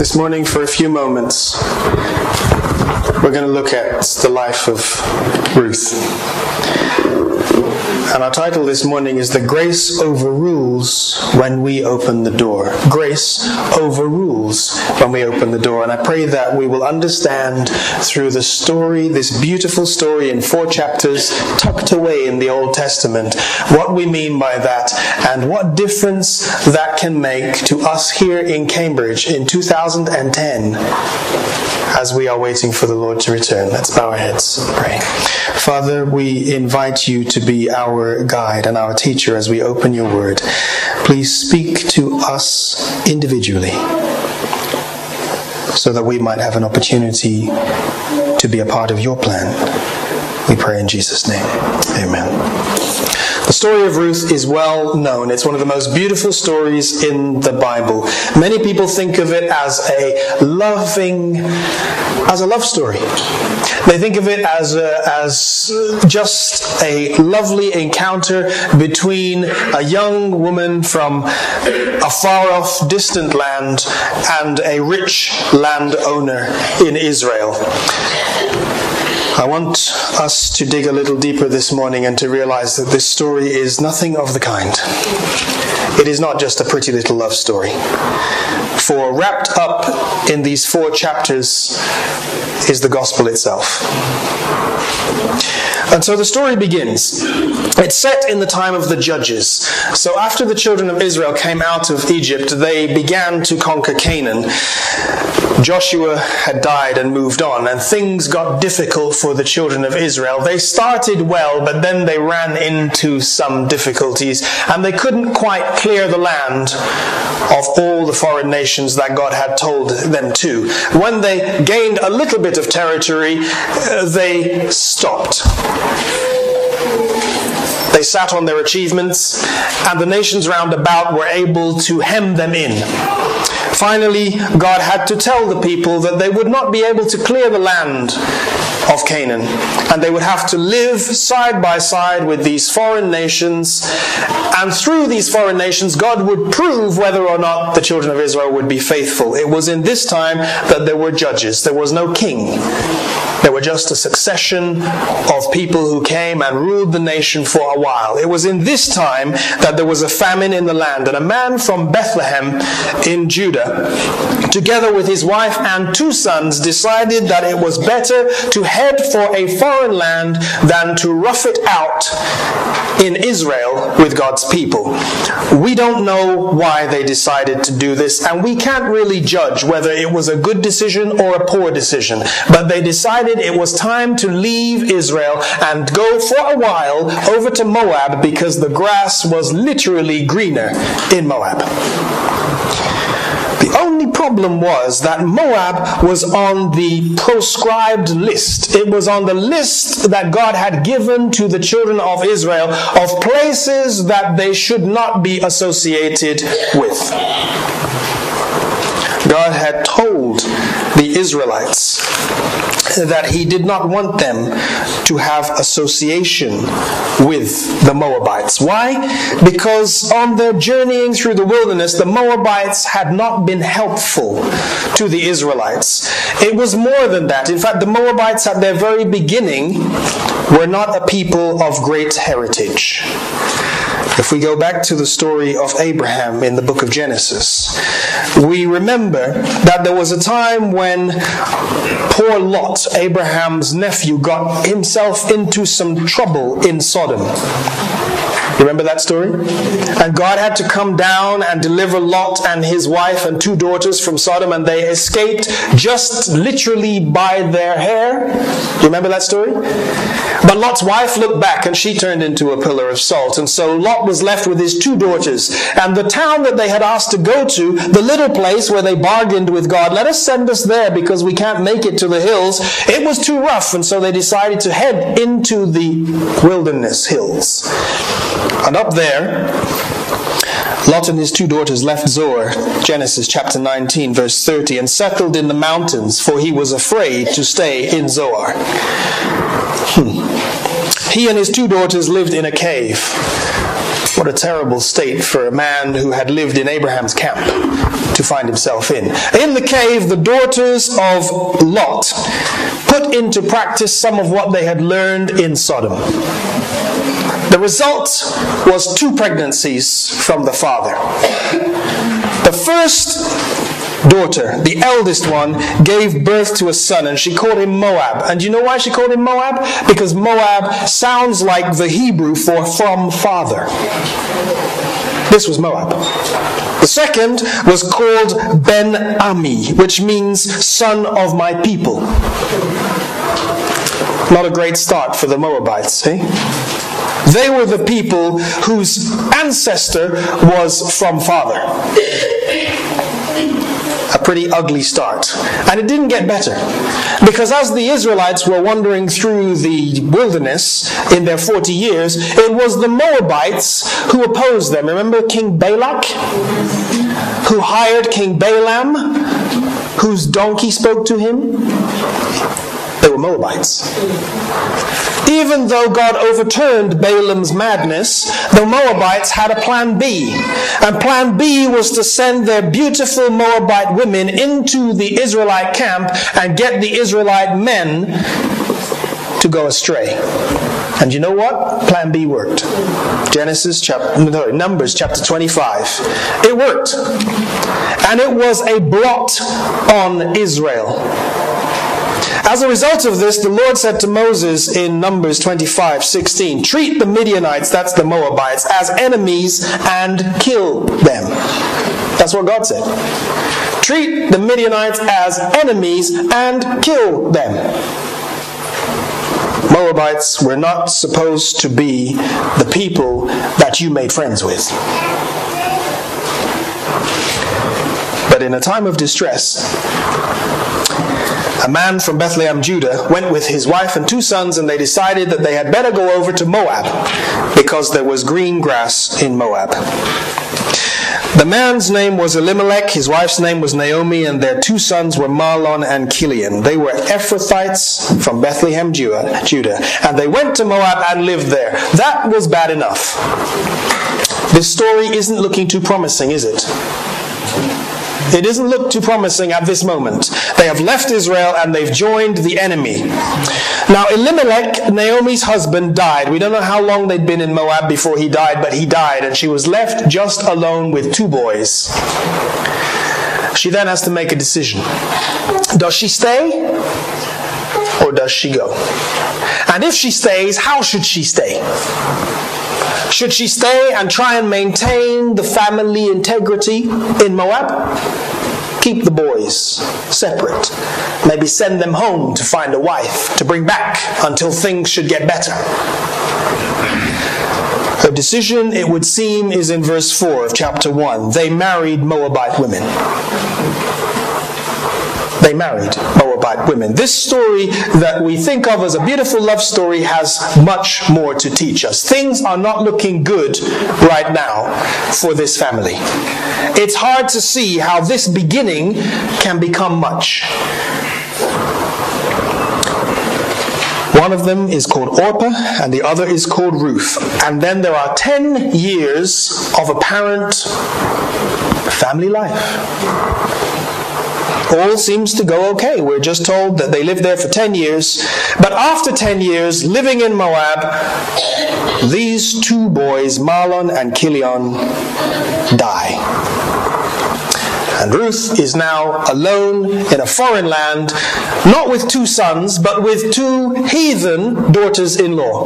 This morning, for a few moments, we're going to look at the life of Ruth. And our title this morning is The Grace Overrules When We Open the Door. Grace overrules when we open the door. And I pray that we will understand through the story, this beautiful story in 4 chapters tucked away in the Old Testament, what we mean by that and what difference that can make to us here in Cambridge in 2010 as we are waiting for the Lord to return. Let's bow our heads and pray. Father, we invite you to be our guide and our teacher as we open your word. Please speak to us individually so that we might have an opportunity to be a part of your plan. We pray in Jesus' name. Amen. The story of Ruth is well known. It's one of the most beautiful stories in the Bible. Many people think of it as a love story. They think of it as just a lovely encounter between a young woman from a far-off, distant land and a rich landowner in Israel. I want us to dig a little deeper this morning and to realize that this story is nothing of the kind. It is not just a pretty little love story. For wrapped up in these 4 chapters is the gospel itself. And so the story begins. It's set in the time of the Judges. So after the children of Israel came out of Egypt, they began to conquer Canaan. Joshua had died and moved on, and things got difficult for the children of Israel. They started well, but then they ran into some difficulties, and they couldn't quite clear the land of all the foreign nations that God had told them to. When they gained a little bit of territory, they stopped. They sat on their achievements, and the nations round about were able to hem them in. Finally, God had to tell the people that they would not be able to clear the land of Canaan, and they would have to live side by side with these foreign nations, and through these foreign nations God would prove whether or not the children of Israel would be faithful. It was in this time that there were judges. There was no king. There were just a succession of people who came and ruled the nation for a while. It was in this time that there was a famine in the land, and a man from Bethlehem in Judah, together with his wife and 2 sons, decided that it was better to head for a foreign land than to rough it out in Israel with God's people. We don't know why they decided to do this, and we can't really judge whether it was a good decision or a poor decision. But they decided it was time to leave Israel and go for a while over to Moab, because the grass was literally greener in Moab. The only problem was that Moab was on the proscribed list. It was on the list that God had given to the children of Israel of places that they should not be associated with. God had told the Israelites that he did not want them to have association with the Moabites. Why? Because on their journeying through the wilderness, the Moabites had not been helpful to the Israelites. It was more than that. In fact, the Moabites at their very beginning were not a people of great heritage. If we go back to the story of Abraham in the book of Genesis, we remember that there was a time when poor Lot, Abraham's nephew, got himself into some trouble in Sodom. You remember that story? And God had to come down and deliver Lot and his wife and 2 daughters from Sodom, and they escaped just literally by their hair. You remember that story? But Lot's wife looked back and she turned into a pillar of salt. And so Lot was left with his 2 daughters. And the town that they had asked to go to, the little place where they bargained with God, let us send us there because we can't make it to the hills. It was too rough, and so they decided to head into the wilderness hills. And up there, Lot and his 2 daughters left Zoar, Genesis chapter 19, verse 30, and settled in the mountains, for he was afraid to stay in Zoar. He and his 2 daughters lived in a cave. What a terrible state for a man who had lived in Abraham's camp to find himself in. In the cave, the daughters of Lot put into practice some of what they had learned in Sodom. The result was 2 pregnancies from the father. The first daughter, the eldest one, gave birth to a son, and she called him Moab. And do you know why she called him Moab? Because Moab sounds like the Hebrew for from father. This was Moab. The second was called Ben-Ami, which means son of my people. Not a great start for the Moabites, eh? They were the people whose ancestor was from father. A pretty ugly start. And it didn't get better. Because as the Israelites were wandering through the wilderness in their 40 years, it was the Moabites who opposed them. Remember King Balak? Who hired King Balaam? Whose donkey spoke to him? They were Moabites. Even though God overturned Balaam's madness, the Moabites had a plan B. And plan B was to send their beautiful Moabite women into the Israelite camp and get the Israelite men to go astray. And you know what? Plan B worked. Numbers chapter 25. It worked. And it was a blot on Israel. As a result of this, the Lord said to Moses in Numbers 25:16, treat the Midianites, that's the Moabites, as enemies and kill them. That's what God said. Treat the Midianites as enemies and kill them. Moabites were not supposed to be the people that you made friends with. But in a time of distress, a man from Bethlehem, Judah, went with his wife and 2 sons, and they decided that they had better go over to Moab because there was green grass in Moab. The man's name was Elimelech, his wife's name was Naomi, and their 2 sons were Mahlon and Chilion. They were Ephrathites from Bethlehem, Judah, and they went to Moab and lived there. That was bad enough. This story isn't looking too promising, is it? It doesn't look too promising at this moment. They have left Israel and they've joined the enemy. Now Elimelech, Naomi's husband, died. We don't know how long they'd been in Moab before he died, but he died, and she was left just alone with 2 boys. She then has to make a decision. Does she stay or does she go? And if she stays, how should she stay? Should she stay and try and maintain the family integrity in Moab? Keep the boys separate. Maybe send them home to find a wife to bring back until things should get better. Her decision, it would seem, is in verse 4 of chapter 1. They married Moabite women. They married Moabite women. This story that we think of as a beautiful love story has much more to teach us. Things are not looking good right now for this family. It's hard to see how this beginning can become much. One of them is called Orpah and the other is called Ruth. And then there are 10 years of apparent family life. All seems to go okay. We're just told that they lived there for 10 years. But after 10 years, living in Moab, these 2 boys, Mahlon and Chilion, die. And Ruth is now alone in a foreign land, not with 2 sons, but with 2 heathen daughters-in-law.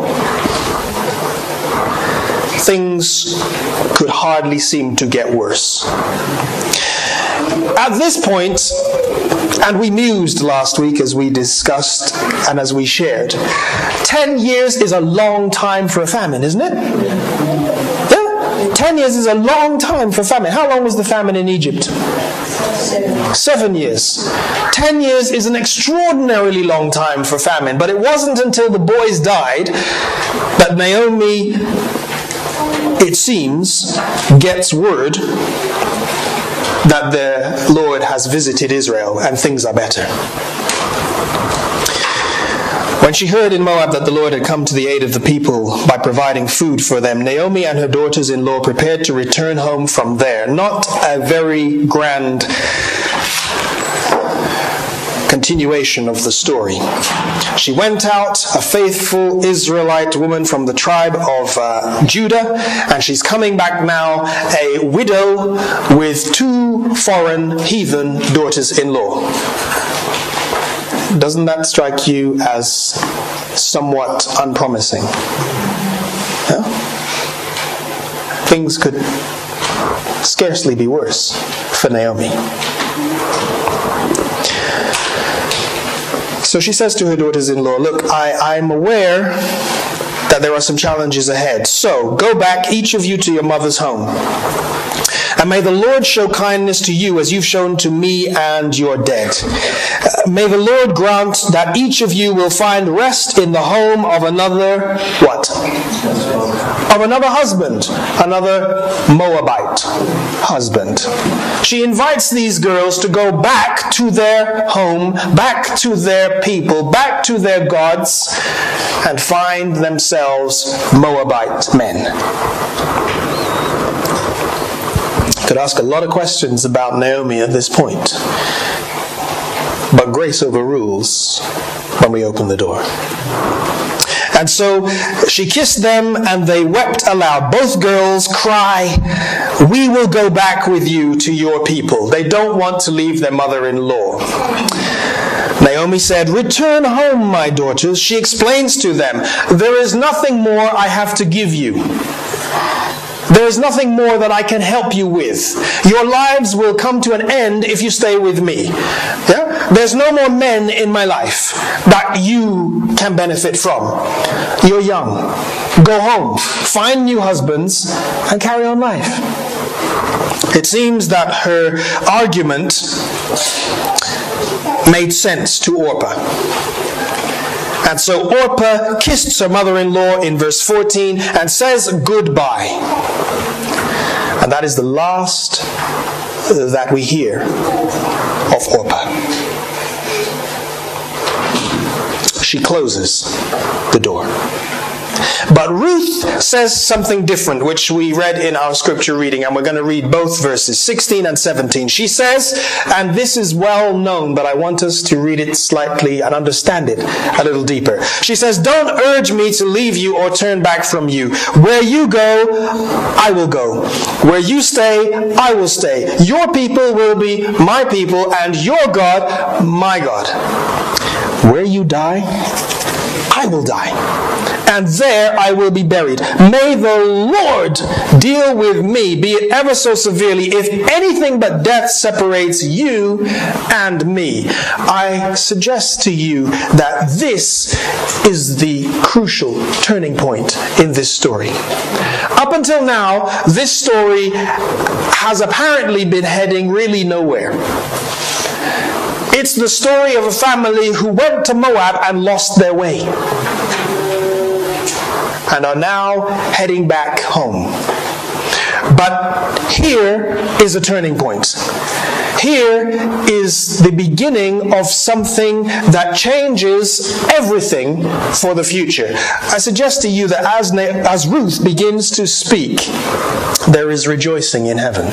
Things could hardly seem to get worse. At this point, and we mused last week as we discussed and as we shared, 10 years is a long time for a famine, isn't it? Yeah? 10 years is a long time for famine. How long was the famine in Egypt? 7 years. 10 years is an extraordinarily long time for famine, but it wasn't until the boys died that Naomi, it seems, gets word that the Lord has visited Israel and things are better. When she heard in Moab that the Lord had come to the aid of the people by providing food for them, Naomi and her daughters-in-law prepared to return home from there. Not a very grand continuation of the story. She went out, a faithful Israelite woman from the tribe of Judah, and she's coming back now a widow with 2 foreign heathen daughters-in-law. Doesn't that strike you as somewhat unpromising? Yeah? Things could scarcely be worse for Naomi. So she says to her daughters-in-law, look, I'm aware that there are some challenges ahead. So go back, each of you, to your mother's home. And may the Lord show kindness to you as you've shown to me and your dead. May the Lord grant that each of you will find rest in the home of another, what? Of another husband, another Moabite husband. She invites these girls to go back to their home, back to their people, back to their gods, and find themselves Moabite men. Could ask a lot of questions about Naomi at this point, but grace overrules when we open the door. And so she kissed them and they wept aloud. Both girls cry, we will go back with you to your people. They don't want to leave their mother-in-law. Naomi said, return home, my daughters. She explains to them, there is nothing more I have to give you. There is nothing more that I can help you with. Your lives will come to an end if you stay with me. Yeah? There's no more men in my life that you can benefit from. You're young. Go home. Find new husbands and carry on life. It seems that her argument made sense to Orpah. And so Orpah kissed her mother-in-law in verse 14 and says goodbye. And that is the last that we hear of Orpah. She closes the door. But Ruth says something different, which we read in our scripture reading, and we're going to read both verses, 16 and 17. She says, and this is well known, but I want us to read it slightly and understand it a little deeper. She says, don't urge me to leave you or turn back from you. Where you go, I will go. Where you stay, I will stay. Your people will be my people, and your God, my God. Where you die, I will die. And there I will be buried. May the Lord deal with me, be it ever so severely, if anything but death separates you and me. I suggest to you that this is the crucial turning point in this story. Up until now, this story has apparently been heading really nowhere. It's the story of a family who went to Moab and lost their way, and are now heading back home. But here is a turning point. Here is the beginning of something that changes everything for the future. I suggest to you that as Ruth begins to speak, there is rejoicing in heaven.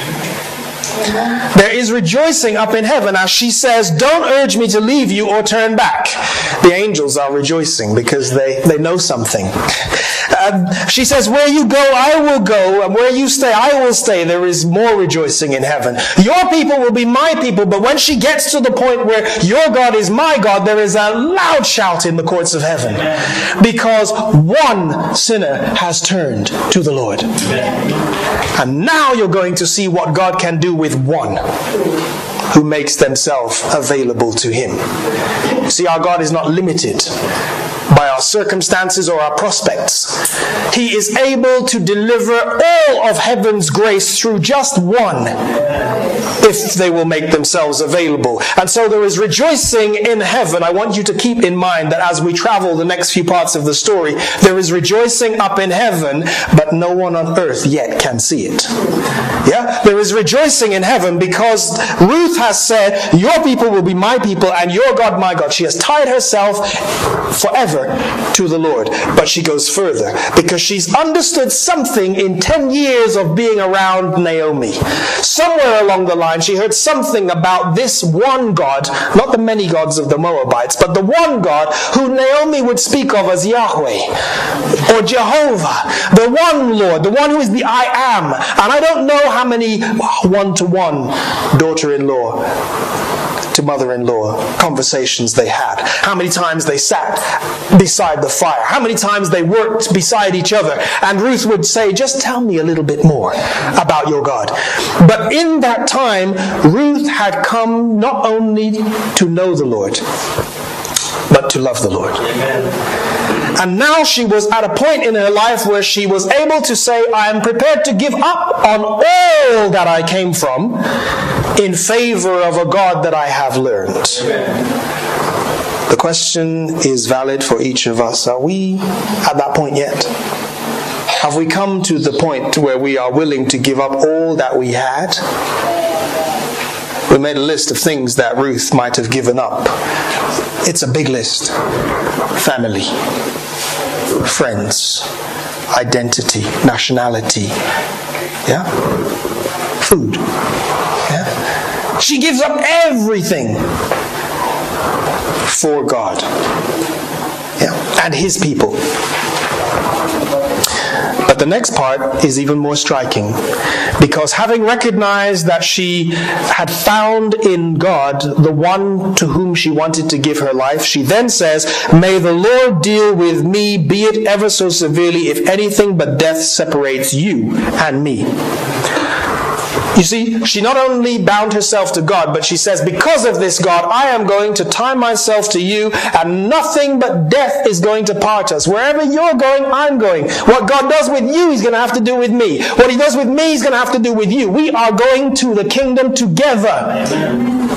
There is rejoicing up in heaven as she says, don't urge me to leave you or turn back. The angels are rejoicing because they know something. She says, where you go, I will go, and where you stay, I will stay. There is more rejoicing in heaven. Your people will be my people, but when she gets to the point where your God is my God, there is a loud shout in the courts of heaven, because one sinner has turned to the Lord. And now you're going to see what God can do with one who makes themselves available to Him. See, our God is not limited by our circumstances or our prospects. He is able to deliver all of heaven's grace through just one, if they will make themselves available. And so there is rejoicing in heaven. I want you to keep in mind that as we travel the next few parts of the story, there is rejoicing up in heaven, but no one on earth yet can see it. Yeah? There is rejoicing in heaven because Ruth has said, your people will be my people and your God my God. She has tied herself forever to the Lord. But she goes further because she's understood something in 10 years of being around Naomi. Somewhere along the line, she heard something about this one God, not the many gods of the Moabites, but the one God who Naomi would speak of as Yahweh or Jehovah, the one Lord, the one who is the I am. And I don't know how many one-to-one daughter-in-law to mother-in-law conversations they had, how many times they sat beside the fire, how many times they worked beside each other, and Ruth would say, just tell me a little bit more about your God. But in that time, Ruth had come not only to know the Lord, but to love the Lord. Amen. And now she was at a point in her life where she was able to say, I am prepared to give up on all that I came from in favor of a God that I have learned. Amen. The question is valid for each of us. Are we at that point yet? Have we come to the point where we are willing to give up all that we had? We made a list of things that Ruth might have given up. It's a big list. Family, friends, identity, nationality, yeah, food. Yeah? She gives up everything for God, yeah, and His people. But the next part is even more striking, because having recognized that she had found in God the one to whom she wanted to give her life, she then says, may the Lord deal with me, be it ever so severely, if anything but death separates you and me. You see, she not only bound herself to God, but she says, because of this God, I am going to tie myself to you, and nothing but death is going to part us. Wherever you're going, I'm going. What God does with you, He's going to have to do with me. What He does with me, He's going to have to do with you. We are going to the kingdom together. Amen.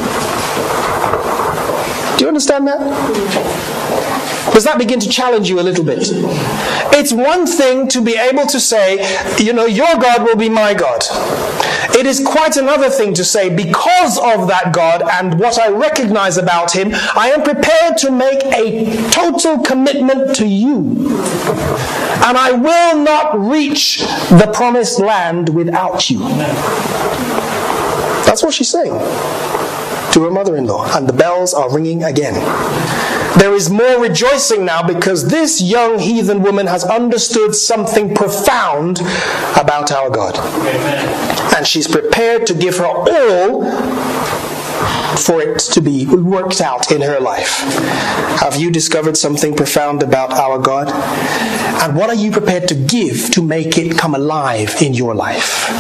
Do you understand that? Does that begin to challenge you a little bit? It's one thing to be able to say, you know, your God will be my God. It is quite another thing to say, because of that God and what I recognize about Him, I am prepared to make a total commitment to you. And I will not reach the promised land without you. That's what she's saying to her mother-in-law. And the bells are ringing again. There is more rejoicing now because this young heathen woman has understood something profound about our God. Amen. And she's prepared to give her all for it to be worked out in her life. Have you discovered something profound about our God? And what are you prepared to give to make it come alive in your life?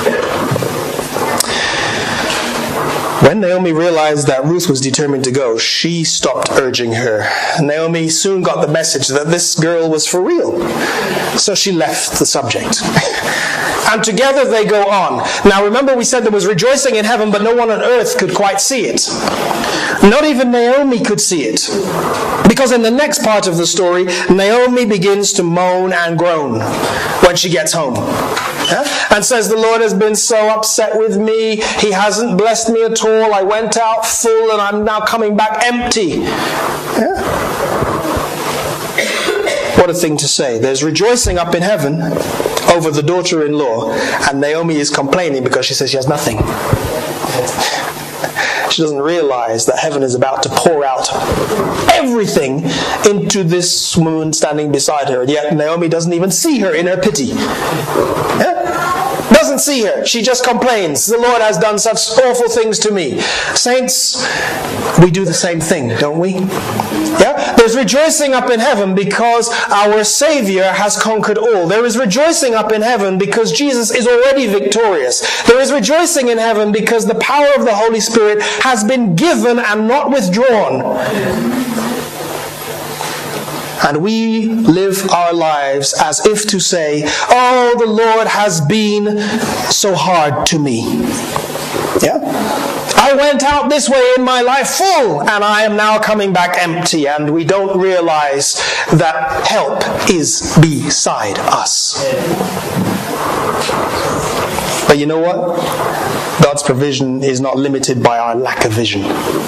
When Naomi realized that Ruth was determined to go, she stopped urging her. Naomi soon got the message that this girl was for real. So she left the subject. And together they go on. Now remember, we said there was rejoicing in heaven, but no one on earth could quite see it. Not even Naomi could see it. Because in the next part of the story, Naomi begins to moan and groan when she gets home. Yeah? And says, the Lord has been so upset with me. He hasn't blessed me at all. I went out full and I'm now coming back empty. Yeah? What a thing to say. There's rejoicing up in heaven over the daughter-in-law, and Naomi is complaining because she says she has nothing. She doesn't realize that heaven is about to pour out everything into this woman standing beside her. And yet Naomi doesn't even see her in her pity. Yeah? Doesn't see her. She just complains. The Lord has done such awful things to me. Saints, we do the same thing, don't we? Yeah? There's rejoicing up in heaven because our Savior has conquered all. There is rejoicing up in heaven because Jesus is already victorious. There is rejoicing in heaven because the power of the Holy Spirit has been given and not withdrawn. And we live our lives as if to say, oh, the Lord has been so hard to me. Yeah? I went out this way in my life full, and I am now coming back empty. And we don't realize that help is beside us. But you know what? God's provision is not limited by our lack of vision.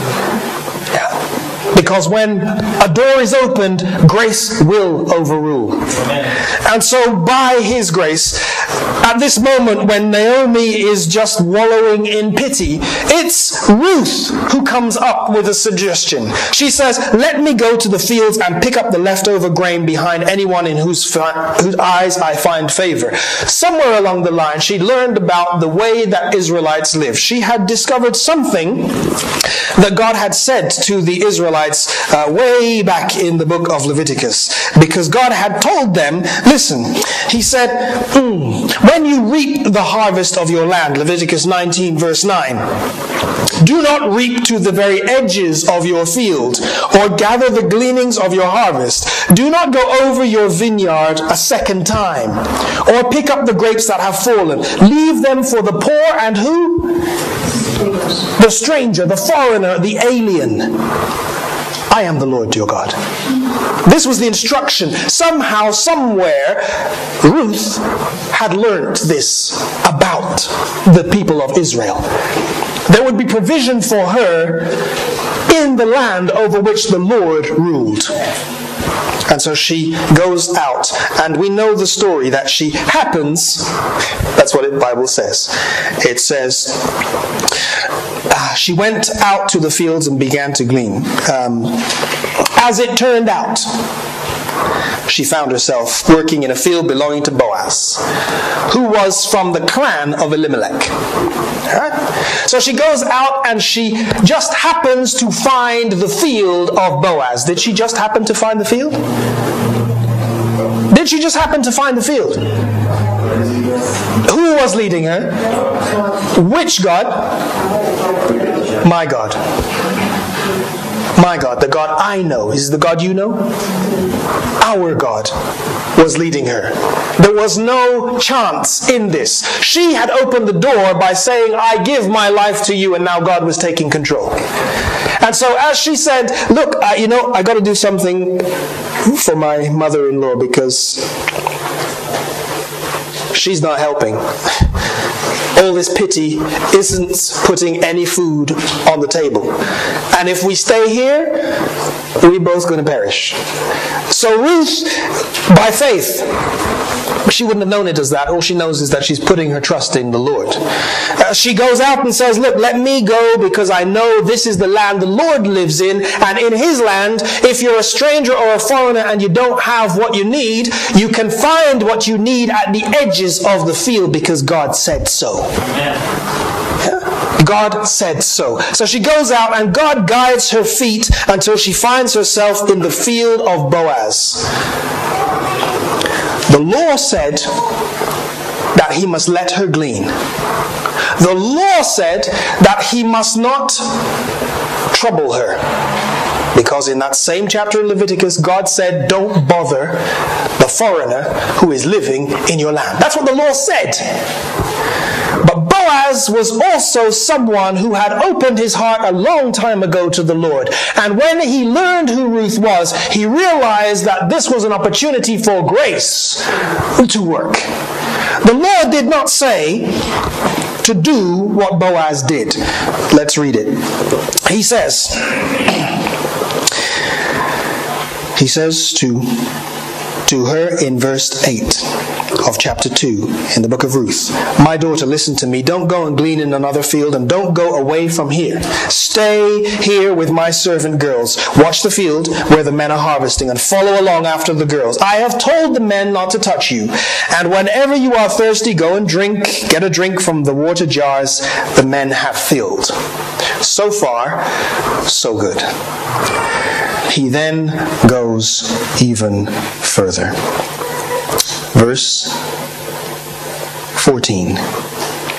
Because when a door is opened, grace will overrule. And so by His grace, at this moment when Naomi is just wallowing in pity, it's Ruth who comes up with a suggestion. She says, let me go to the fields and pick up the leftover grain behind anyone in whose eyes I find favor. Somewhere along the line, she learned about the way that Israelites live. She had discovered something that God had said to the Israelites way back in the book of Leviticus, because God had told them, listen, He said, when you reap the harvest of your land, Leviticus 19 verse 9, do not reap to the very edges of your field, or gather the gleanings of your harvest. Do not go over your vineyard a second time, or pick up the grapes that have fallen. Leave them for the poor and who? The stranger, the foreigner, the alien. I am the Lord your God. This was the instruction. Somehow, somewhere, Ruth had learned this about the people of Israel. There would be provision for her in the land over which the Lord ruled. And so she goes out, and we know the story that she happens. That's what the Bible says. It says, she went out to the fields and began to glean. As it turned out, she found herself working in a field belonging to Boaz, who was from the clan of Elimelech. Right? So she goes out and she just happens to find the field of Boaz. Did she just happen to find the field? Did she just happen to find the field? Who was leading her? Which God? My God. My God, the God I know. Is the God you know? Our God was leading her. There was no chance in this. She had opened the door by saying, I give my life to you, and now God was taking control. And so as she said, look, I got to do something for my mother-in-law because she's not helping. All this pity isn't putting any food on the table. And if we stay here, we're both going to perish. So Ruth, by faith, she wouldn't have known it as that. All she knows is that she's putting her trust in the Lord. She goes out and says, look, let me go because I know this is the land the Lord lives in. And in His land, if you're a stranger or a foreigner and you don't have what you need, you can find what you need at the edges of the field because God said so. Yeah? God said so. So she goes out and God guides her feet until she finds herself in the field of Boaz. The law said that he must let her glean. The law said that he must not trouble her. Because in that same chapter in Leviticus, God said, don't bother the foreigner who is living in your land. That's what the law said. But Boaz was also someone who had opened his heart a long time ago to the Lord. And when he learned who Ruth was, he realized that this was an opportunity for grace to work. The Lord did not say to do what Boaz did. Let's read it. He says to her in verse 8 of chapter 2 in the book of Ruth, my daughter, listen to me. Don't go and glean in another field, and don't go away from here. Stay here with my servant girls. Watch the field where the men are harvesting and follow along after the girls. I have told the men not to touch you. And whenever you are thirsty, go and drink. Get a drink from the water jars the men have filled. So far, so good. He then goes even further. Verse 14.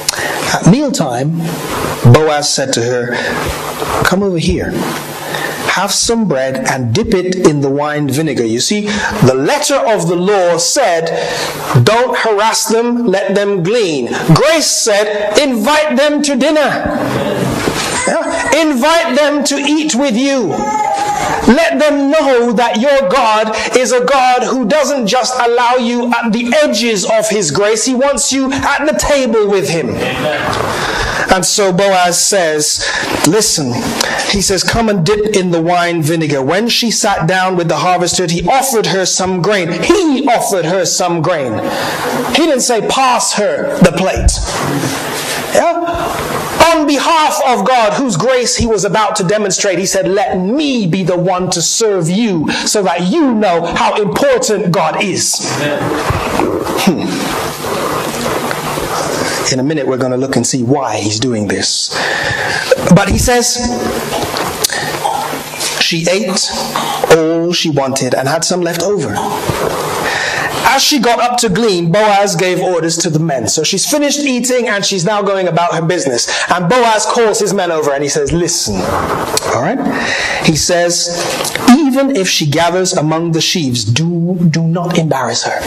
At mealtime, Boaz said to her, come over here. have some bread and dip it in the wine vinegar. You see, the letter of the law said, don't harass them, let them glean. Grace said, invite them to dinner. Yeah? Invite them to eat with you. Let them know that your God is a God who doesn't just allow you at the edges of His grace. He wants you at the table with Him. And so Boaz says, listen, he says, come and dip in the wine vinegar. When she sat down with the harvester, he offered her some grain. He offered her some grain. He didn't say, pass her the plate. Yeah? On behalf of God, whose grace he was about to demonstrate, he said, let me be the one to serve you so that you know how important God is. In a minute, we're going to look and see why he's doing this. But he says, she ate all she wanted and had some left over. As she got up to glean, Boaz gave orders to the men. So she's finished eating and she's now going about her business. And Boaz calls his men over and he says, listen. All right? He says, even if she gathers among the sheaves, do not embarrass her.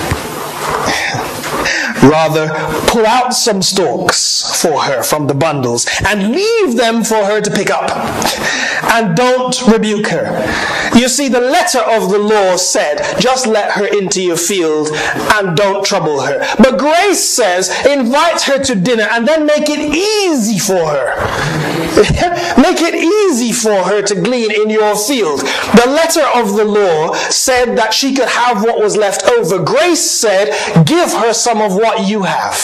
Rather, pull out some stalks for her from the bundles and leave them for her to pick up. And don't rebuke her. You see, the letter of the law said, just let her into your field and don't trouble her. But grace says, invite her to dinner and then make it easy for her. Make it easy for her to glean in your field. The letter of the law said that she could have what was left over. Grace said, give her some of what you have.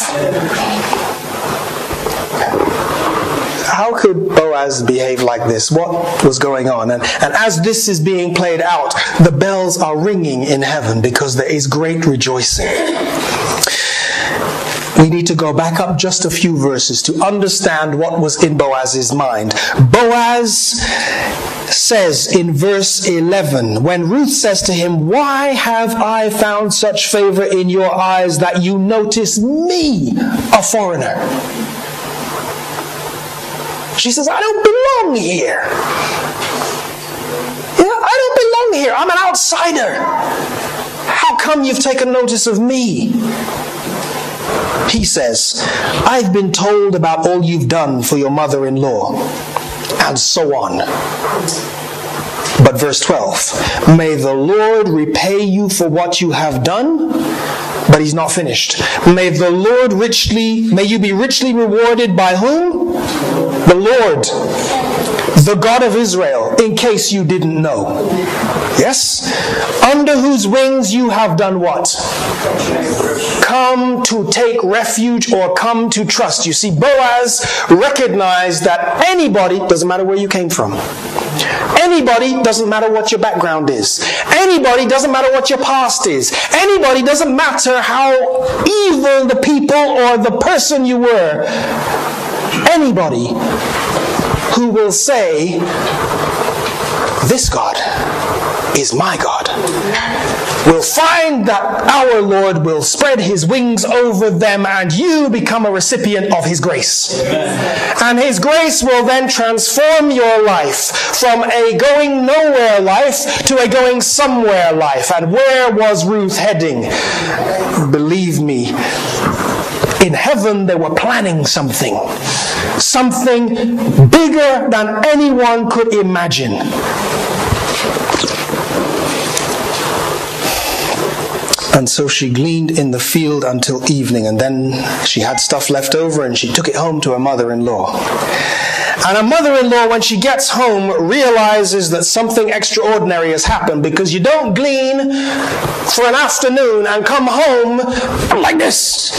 How could Boaz behave like this? What was going on? And as this is being played out, the bells are ringing in heaven because there is great rejoicing. We need to go back up just a few verses to understand what was in Boaz's mind. Boaz says in verse 11, when Ruth says to him, why have I found such favor in your eyes that you notice me, a foreigner? She says, I don't belong here. Yeah, I don't belong here. I'm an outsider. How come you've taken notice of me? He says, I've been told about all you've done for your mother-in-law, and so on. But verse 12, may the Lord repay you for what you have done. But he's not finished. May you be richly rewarded by whom? The Lord, the God of Israel, in case you didn't know. Yes? Under whose wings you have done what? Come to take refuge or come to trust. You see, Boaz recognized that anybody, doesn't matter where you came from. Anybody, doesn't matter what your background is. Anybody, doesn't matter what your past is. Anybody, doesn't matter how evil the people or the person you were. Anybody who will say, this God is my God, will find that our Lord will spread his wings over them and you become a recipient of his grace. And his grace will then transform your life from a going nowhere life to a going somewhere life. And where was Ruth heading? Believe me, in heaven they were planning something bigger than anyone could imagine. And so she gleaned in the field until evening, and then she had stuff left over and she took it home to her mother-in-law. And her mother-in-law, when she gets home, realizes that something extraordinary has happened, because you don't glean for an afternoon and come home like this.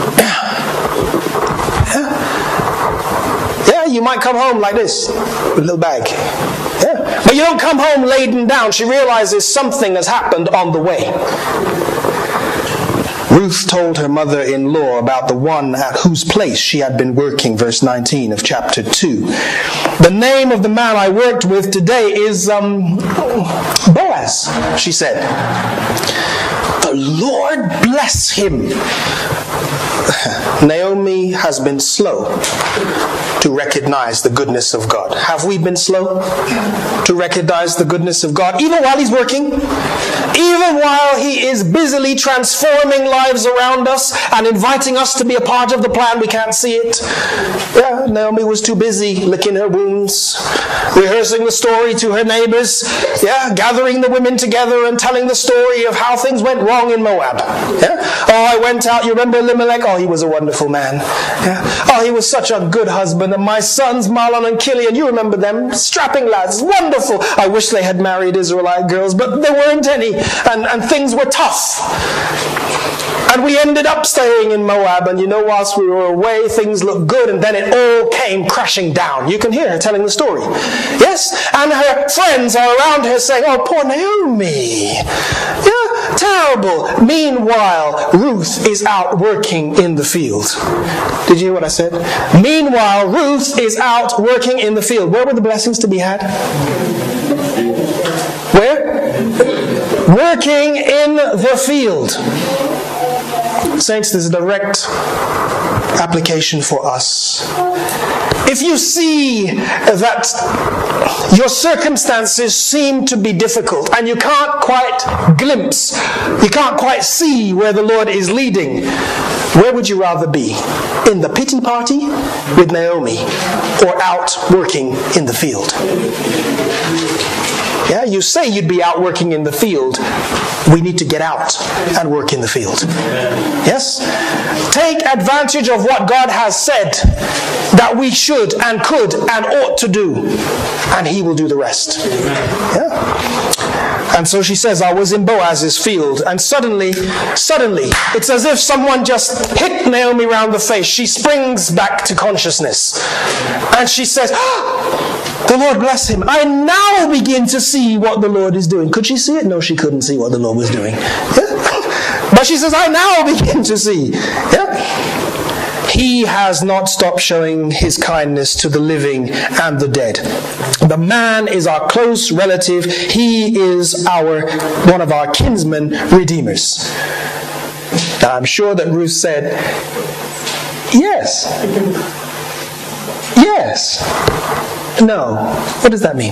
Yeah, you might come home like this with a little bag. Yeah. But you don't come home laden down. She realizes something has happened on the way. Ruth told her mother-in-law about the one at whose place she had been working, verse 19 of chapter 2. The name of the man I worked with today is Boaz, she said. The Lord bless him. Naomi has been slow to recognize the goodness of God. Have we been slow to recognize the goodness of God? Even while He's working, even while He is busily transforming lives around us and inviting us to be a part of the plan, we can't see it. Yeah, Naomi was too busy licking her wounds, rehearsing the story to her neighbors, gathering the women together and telling the story of how things went wrong in Moab. Oh, I went out, you remember Elimelech? Oh, he was a wonderful man. Oh, he was such a good husband. And my sons, Mahlon and Chilion, you remember them? Strapping lads, wonderful. I wish they had married Israelite girls, but there weren't any. And things were tough. And we ended up staying in Moab, and whilst we were away, things looked good, and then it all came crashing down. You can hear her telling the story. Yes? And her friends are around her saying, oh, poor Naomi. Yeah, terrible. Meanwhile, Ruth is out working in the field. Did you hear what I said? Meanwhile, Ruth is out working in the field. Where were the blessings to be had? Where? Working in the field. Saints, there's a direct application for us. If you see that your circumstances seem to be difficult and you can't quite glimpse, you can't quite see where the Lord is leading, where would you rather be? In the pity party with Naomi or out working in the field? Yeah, you say you'd be out working in the field. We need to get out and work in the field. Yes? Take advantage of what God has said that we should and could and ought to do, and He will do the rest. Yeah? And so she says, I was in Boaz's field, and suddenly, it's as if someone just hit Naomi round the face. She springs back to consciousness. And she says, the Lord bless him. I now begin to see what the Lord is doing. Could she see it? No, she couldn't see what the Lord was doing. Yeah? But she says, I now begin to see. Yeah? He has not stopped showing His kindness to the living and the dead. The man is our close relative. He is one of our kinsmen redeemers. Now, I'm sure that Ruth said, yes. Yes. No. What does that mean?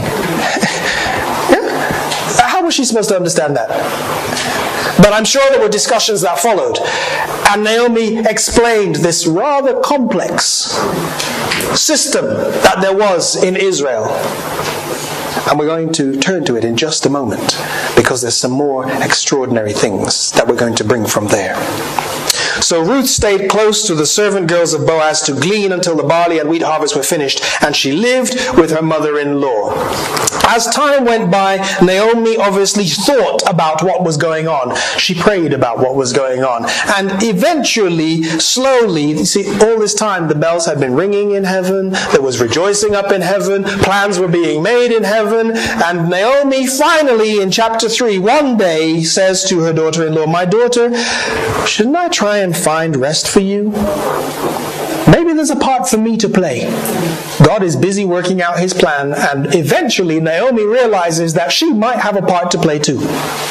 How was she supposed to understand that? But I'm sure there were discussions that followed. And Naomi explained this rather complex system that there was in Israel. And we're going to turn to it in just a moment, because there's some more extraordinary things that we're going to bring from there. So Ruth stayed close to the servant girls of Boaz to glean until the barley and wheat harvests were finished, and she lived with her mother-in-law. As time went by, Naomi obviously thought about what was going on. She prayed about what was going on. And eventually, slowly, see, all this time the bells had been ringing in heaven, there was rejoicing up in heaven, plans were being made in heaven, and Naomi finally, in chapter 3, one day says to her daughter-in-law, my daughter, shouldn't I try and find rest for you? Maybe there's a part for me to play. God is busy working out His plan, and eventually Naomi realizes that she might have a part to play too.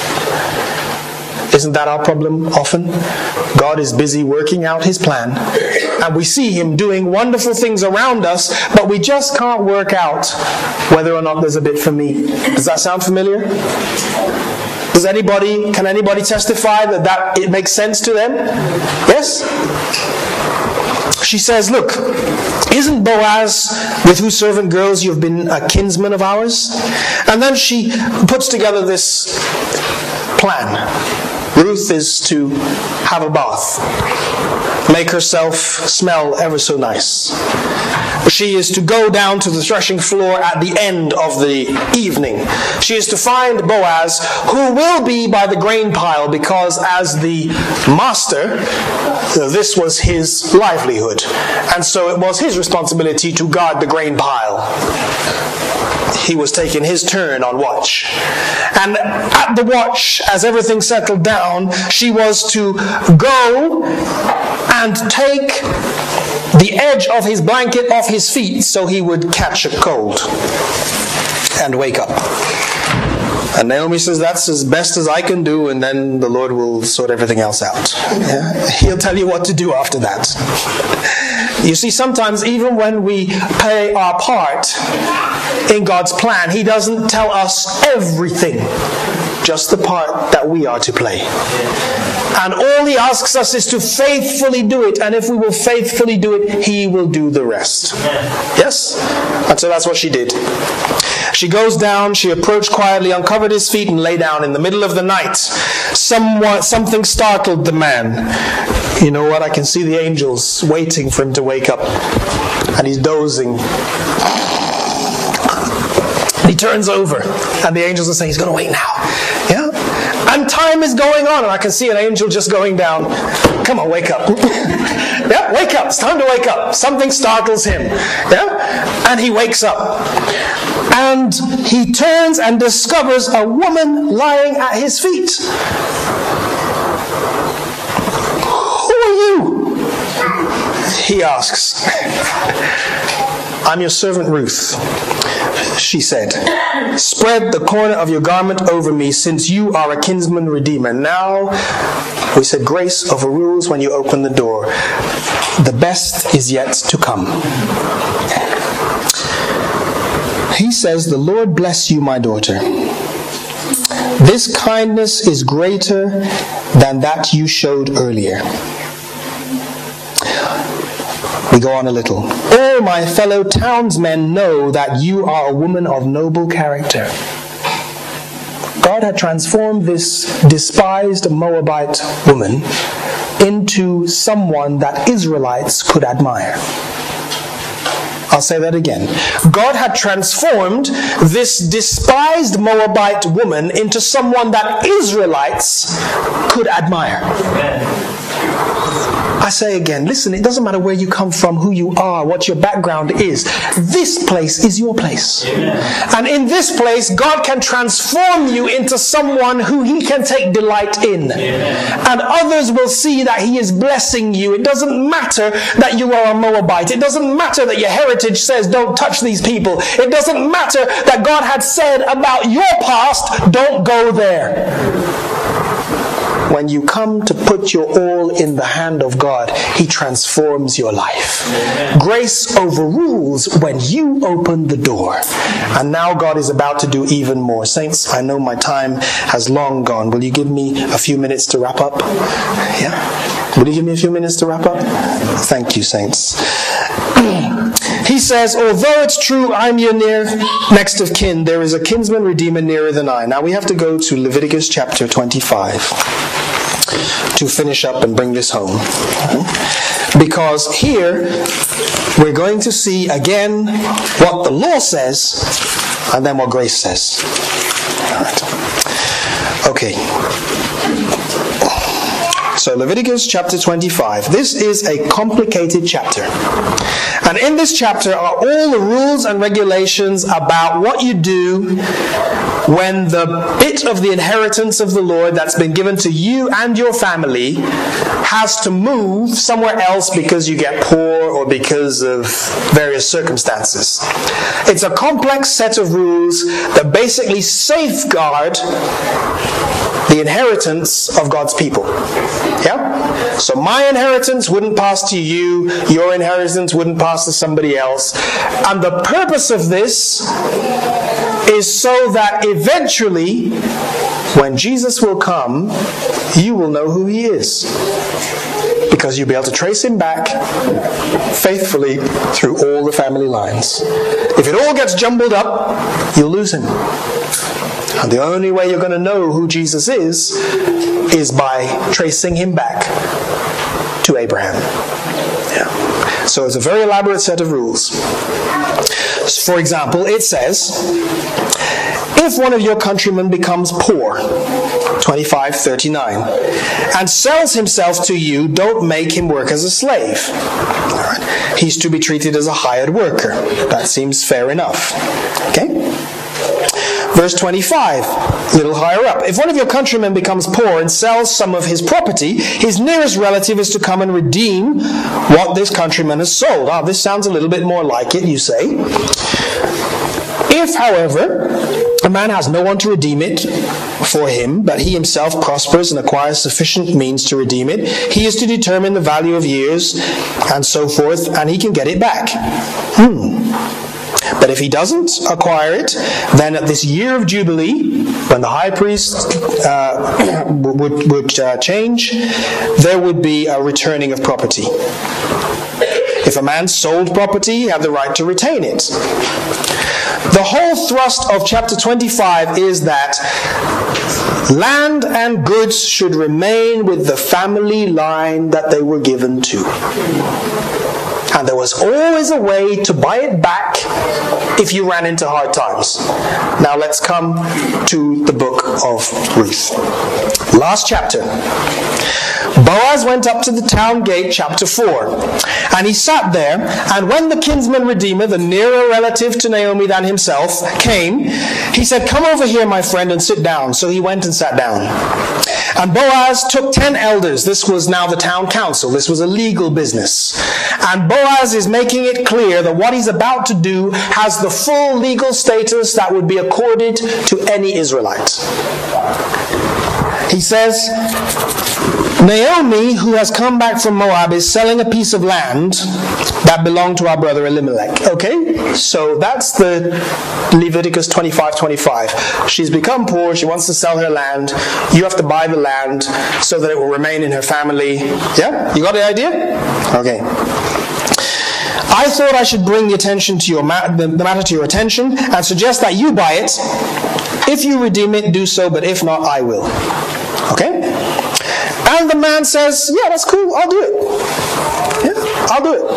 Isn't that our problem often? God is busy working out His plan, and we see Him doing wonderful things around us, but we just can't work out whether or not there's a bit for me. Does that sound familiar? Can anybody testify that it makes sense to them? Yes? She says, look, isn't Boaz, with whose servant girls you've been a kinsman of ours? And then she puts together this plan. Ruth is to have a bath, make herself smell ever so nice. She is to go down to the threshing floor at the end of the evening. She is to find Boaz, who will be by the grain pile, because as the master, this was his livelihood. And so it was his responsibility to guard the grain pile. he was taking his turn on watch. And at the watch, as everything settled down, she was to go and take the edge of his blanket off his feet so he would catch a cold and wake up. And Naomi says, that's as best as I can do, and then the Lord will sort everything else out. Yeah? He'll tell you what to do after that. You see, sometimes even when we play our part in God's plan, He doesn't tell us everything, just the part that we are to play. And all He asks us is to faithfully do it. And if we will faithfully do it, He will do the rest. Yes? And so that's what she did. She goes down, she approached quietly, uncovered his feet, and lay down in the middle of the night. Something startled the man. You know what? I can see the angels waiting for him to wake up. And he's dozing. He turns over, and the angels are saying, he's going to wake now. Yeah? And time is going on, and I can see an angel just going down. Come on, wake up. Yeah, wake up. It's time to wake up. Something startles him. Yeah? And he wakes up. And he turns and discovers a woman lying at his feet. Who are you? He asks. I'm your servant Ruth, she said. Spread the corner of your garment over me, since you are a kinsman redeemer. Now, we said grace overrules when you open the door. The best is yet to come. He says, the Lord bless you, my daughter. This kindness is greater than that you showed earlier. We go on a little. All my fellow townsmen know that you are a woman of noble character. God had transformed this despised Moabite woman into someone that Israelites could admire. I'll say that again. God had transformed this despised Moabite woman into someone that Israelites could admire. I say again, listen, it doesn't matter where you come from, who you are, what your background is. This place is your place. Amen. And in this place, God can transform you into someone who He can take delight in. Amen. And others will see that He is blessing you. It doesn't matter that you are a Moabite. It doesn't matter that your heritage says don't touch these people. It doesn't matter that God had said about your past, don't go there. When you come to put your all in the hand of God, He transforms your life. Amen. Grace overrules when you open the door. And now God is about to do even more. Saints, I know my time has long gone. Will you give me a few minutes to wrap up? Yeah? Will you give me a few minutes to wrap up? Thank you, saints. He says, although it's true I'm your next of kin, there is a kinsman redeemer nearer than I. Now we have to go to Leviticus chapter 25 to finish up and bring this home. Because here we're going to see again what the law says and then what grace says. All right. Okay. So Leviticus chapter 25. This is a complicated chapter. And in this chapter are all the rules and regulations about what you do when the bit of the inheritance of the Lord that's been given to you and your family has to move somewhere else because you get poor or because of various circumstances. It's a complex set of rules that basically safeguard the inheritance of God's people. Yeah? So my inheritance wouldn't pass to you, your inheritance wouldn't pass to somebody else. And the purpose of this is so that eventually, when Jesus will come, you will know who He is. Because you'll be able to trace Him back faithfully through all the family lines. If it all gets jumbled up, you'll lose Him. And the only way you're going to know who Jesus is by tracing Him back to Abraham. Yeah. So it's a very elaborate set of rules. For example, it says, if one of your countrymen becomes poor, 25:39, and sells himself to you, don't make him work as a slave. All right. He's to be treated as a hired worker. That seems fair enough. Okay? Verse 25, a little higher up. If one of your countrymen becomes poor and sells some of his property, his nearest relative is to come and redeem what this countryman has sold. Ah, this sounds a little bit more like it, you say. If, however, a man has no one to redeem it for him, but he himself prospers and acquires sufficient means to redeem it, he is to determine the value of years and so forth, and he can get it back. But if he doesn't acquire it, then at this year of Jubilee, when the high priest would change, there would be a returning of property. If a man sold property, he had the right to retain it. The whole thrust of chapter 25 is that land and goods should remain with the family line that they were given to. And there was always a way to buy it back if you ran into hard times. Now let's come to the book of Ruth. Last chapter. Boaz went up to the town gate, chapter 4. And he sat there, and when the kinsman redeemer, the nearer relative to Naomi than himself, came, he said, "Come over here, my friend, and sit down." So he went and sat down. And Boaz took 10 elders. This was now the town council. This was a legal business. And Boaz is making it clear that what he's about to do has the full legal status that would be accorded to any Israelite. He says, Naomi, who has come back from Moab, is selling a piece of land that belonged to our brother Elimelech. Okay, so that's the Leviticus 25:25. She's become poor, she wants to sell her land. You have to buy the land so that it will remain in her family. Yeah, you got the idea? Okay. I thought I should bring the matter to your attention and suggest that you buy it. If you redeem it, do so, but if not, I will. Okay? And the man says, yeah, that's cool, I'll do it. Yeah, I'll do it.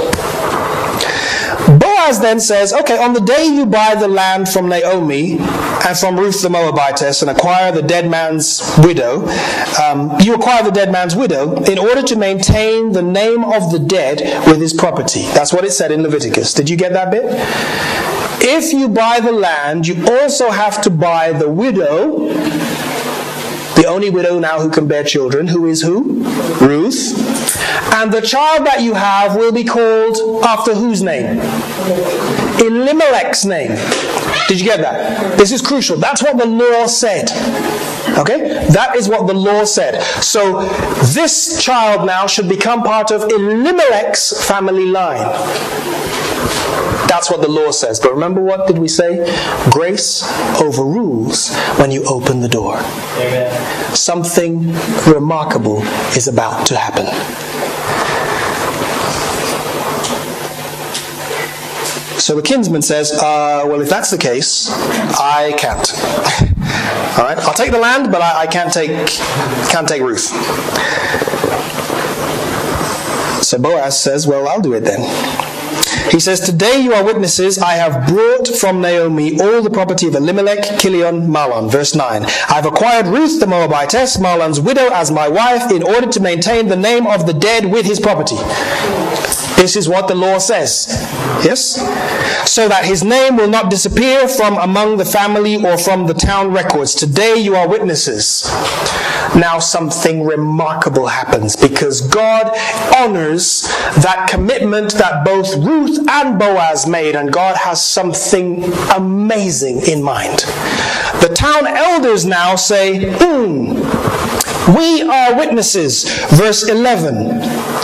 Boaz then says, okay, on the day you buy the land from Naomi and from Ruth the Moabitess and acquire the dead man's widow, you acquire the dead man's widow in order to maintain the name of the dead with his property. That's what it said in Leviticus. Did you get that bit? If you buy the land, you also have to buy the widow, the only widow now who can bear children, who is who? Ruth. And the child that you have will be called after whose name? Elimelech's name. Did you get that? This is crucial. That's what the law said. Okay? That is what the law said. So this child now should become part of Elimelech's family line. That's what the law says. But remember, what did we say? Grace overrules when you open the door. Amen. Something remarkable is about to happen. So the kinsman says, well, if that's the case, I can't. All right, I'll take the land, but I can't take Ruth. So Boaz says, well, I'll do it then. He says, today you are witnesses, I have brought from Naomi all the property of Elimelech, Chilion, Mahlon. Verse 9. I have acquired Ruth the Moabitess, Mahlon's widow, as my wife in order to maintain the name of the dead with his property. This is what the law says. Yes? So that his name will not disappear from among the family or from the town records. Today you are witnesses. Now something remarkable happens because God honors that commitment that both Ruth and Boaz made, and God has something amazing in mind. The town elders now say, we are witnesses. Verse 11.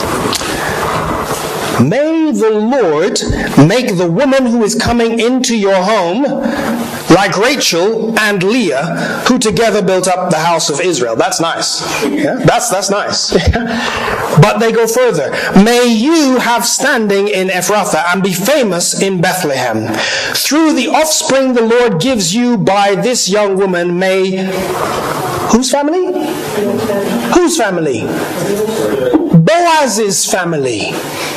May the Lord make the woman who is coming into your home like Rachel and Leah, who together built up the house of Israel. That's nice. Yeah? That's nice. But they go further. May you have standing in Ephrathah and be famous in Bethlehem. Through the offspring the Lord gives you by this young woman, may... Whose family? Whose family? Boaz's family.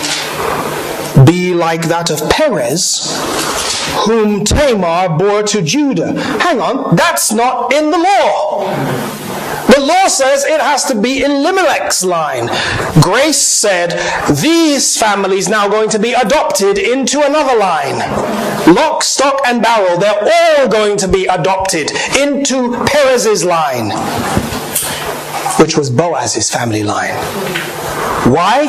Be like that of Perez, whom Tamar bore to Judah. Hang on, that's not in the law. The The law says it has to be Elimelech's line. Grace said these families now going to be adopted into another line. Lock, stock, and barrel, they're all going to be adopted into Perez's line, which was Boaz's family line. Why?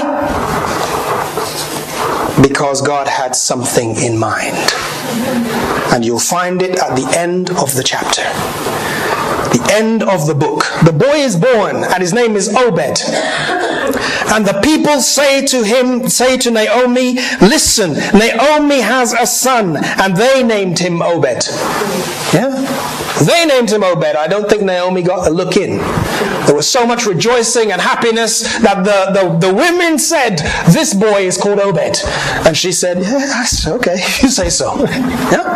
Because God had something in mind. And you'll find it at the end of the chapter. The end of the book. The boy is born, and his name is Obed. And the people say to Naomi, listen, Naomi has a son, and they named him Obed. Yeah? They named him Obed. I don't think Naomi got a look in. There was so much rejoicing and happiness that the women said, this boy is called Obed. And she said, yes, okay, you say so. Yeah?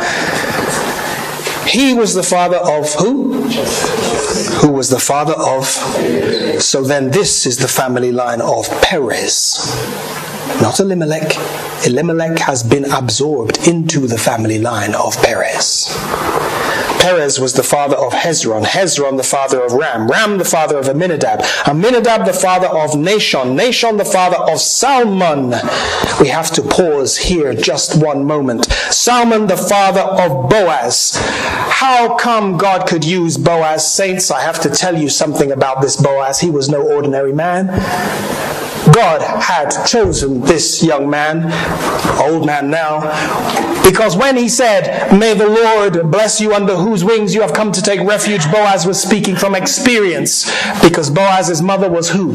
He was the father of who? Who was the father of? So then this is the family line of Perez. Not Elimelech. Elimelech has been absorbed into the family line of Perez. Perez was the father of Hezron. Hezron the father of Ram. Ram the father of Amminadab. Amminadab the father of Nahshon. Nahshon the father of Salmon. We have to pause here just one moment. Salmon the father of Boaz. How come God could use Boaz? Saints, I have to tell you something about this Boaz. He was no ordinary man. God had chosen this young man, old man now, because when he said, may the Lord bless you under whose wings you have come to take refuge, Boaz was speaking from experience, because Boaz's mother was who?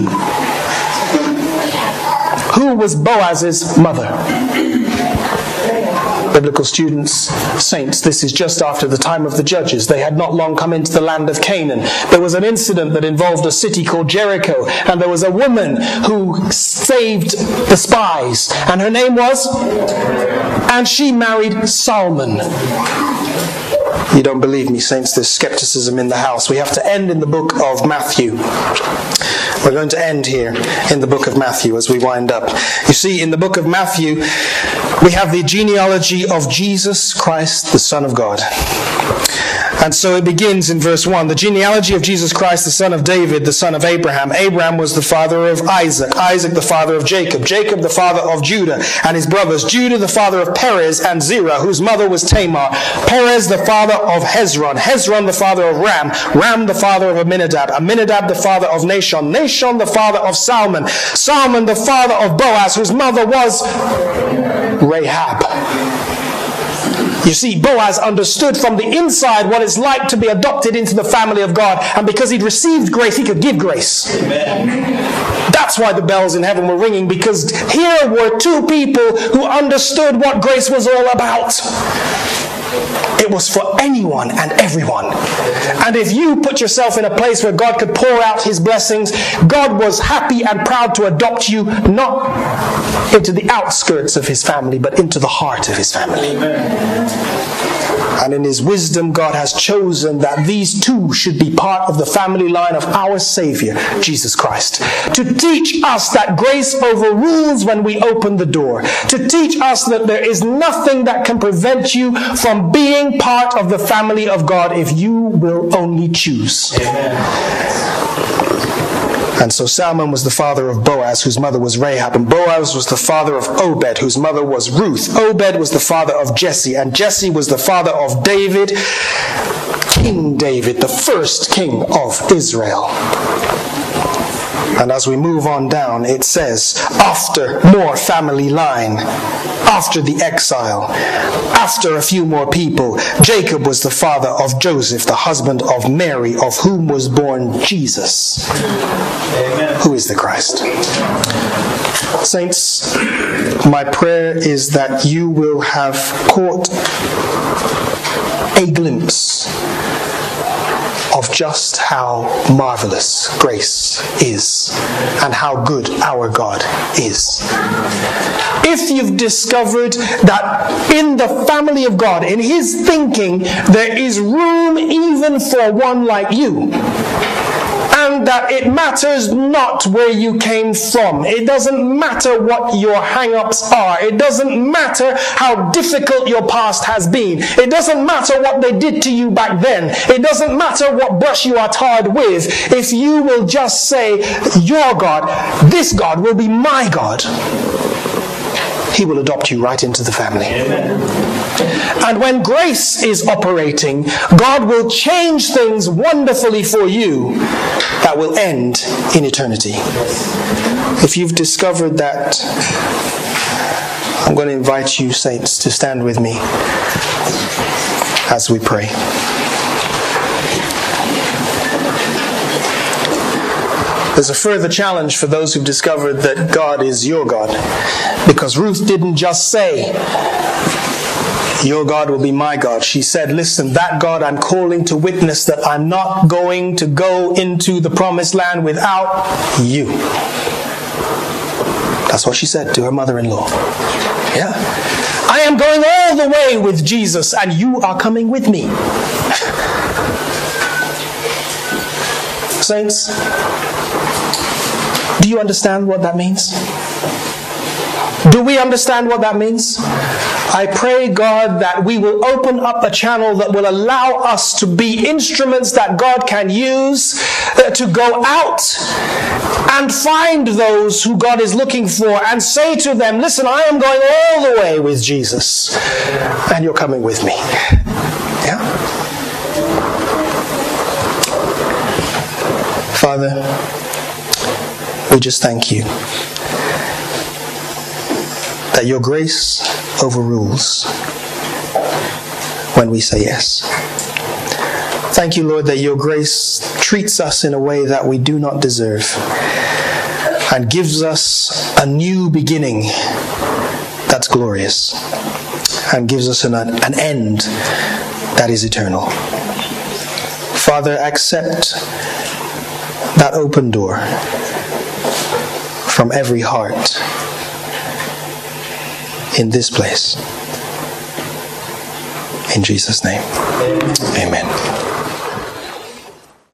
Who was Boaz's mother? Biblical students, saints, this is just after the time of the judges. They had not long come into the land of Canaan. There was an incident that involved a city called Jericho, and there was a woman who saved the spies, and her name was? And she married Salmon. You don't believe me, saints, there's skepticism in the house. We have to end in the book of Matthew. We're going to end here in the book of Matthew as we wind up. You see, in the book of Matthew, we have the genealogy of Jesus Christ, the Son of God. And so it begins in verse 1. The genealogy of Jesus Christ, the son of David, the son of Abraham. Abraham was the father of Isaac. Isaac the father of Jacob. Jacob the father of Judah and his brothers. Judah the father of Perez and Zerah, whose mother was Tamar. Perez the father of Hezron. Hezron the father of Ram. Ram the father of Amminadab. Amminadab the father of Nahshon. Nahshon the father of Salmon. Salmon the father of Boaz, whose mother was Rahab. You see, Boaz understood from the inside what it's like to be adopted into the family of God. And because he'd received grace, he could give grace. Amen. That's why the bells in heaven were ringing, because here were two people who understood what grace was all about. It was for anyone and everyone. And if you put yourself in a place where God could pour out his blessings, God was happy and proud to adopt you, not into the outskirts of his family, but into the heart of his family. And in his wisdom, God has chosen that these two should be part of the family line of our Savior, Jesus Christ. To teach us that grace overrules when we open the door. To teach us that there is nothing that can prevent you from being part of the family of God if you will only choose. Amen. And so Salmon was the father of Boaz, whose mother was Rahab. And Boaz was the father of Obed, whose mother was Ruth. Obed was the father of Jesse. And Jesse was the father of David, King David, the first king of Israel. And as we move on down, it says, after more family line, after the exile, after a few more people, Jacob was the father of Joseph, the husband of Mary, of whom was born Jesus. Amen. Who is the Christ. Saints, my prayer is that you will have caught a glimpse of just how marvelous grace is and how good our God is. If you've discovered that in the family of God, in his thinking, there is room even for one like you, understand that it matters not where you came from. It doesn't matter what your hang-ups are. It doesn't matter how difficult your past has been. It doesn't matter what they did to you back then. It doesn't matter what brush you are tarred with. If you will just say, your God, this God will be my God, He will adopt you right into the family. Amen. And when grace is operating, God will change things wonderfully for you that will end in eternity. If you've discovered that, I'm going to invite you, saints, to stand with me as we pray. There's a further challenge for those who've discovered that God is your God. Because Ruth didn't just say, your God will be my God. She said, listen, that God I'm calling to witness that I'm not going to go into the promised land without you. That's what she said to her mother-in-law. Yeah. I am going all the way with Jesus and you are coming with me. Saints, do you understand what that means? Do we understand what that means? I pray, God, that we will open up a channel that will allow us to be instruments that God can use to go out and find those who God is looking for and say to them, listen, I am going all the way with Jesus and you're coming with me. Yeah? Father, we just thank you that your grace overrules when we say yes. Thank you, Lord, that your grace treats us in a way that we do not deserve and gives us a new beginning that's glorious and gives us an end that is eternal. Father, accept that open door from every heart in this place. In Jesus' name, amen.